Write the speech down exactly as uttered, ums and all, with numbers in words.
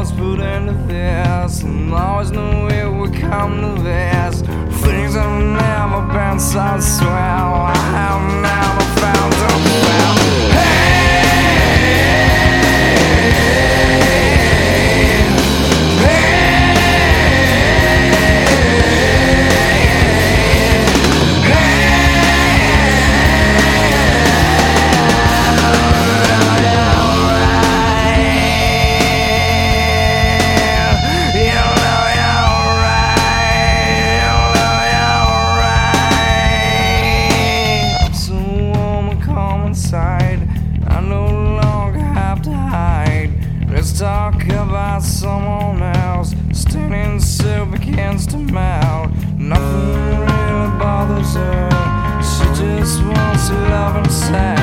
was put into this, and always knew it would come to this. Things have never been so swell. I have never found a well. I no longer have to hide. Let's talk about someone else. Standing still begins to melt. Nothing really bothers her. She just wants to love and say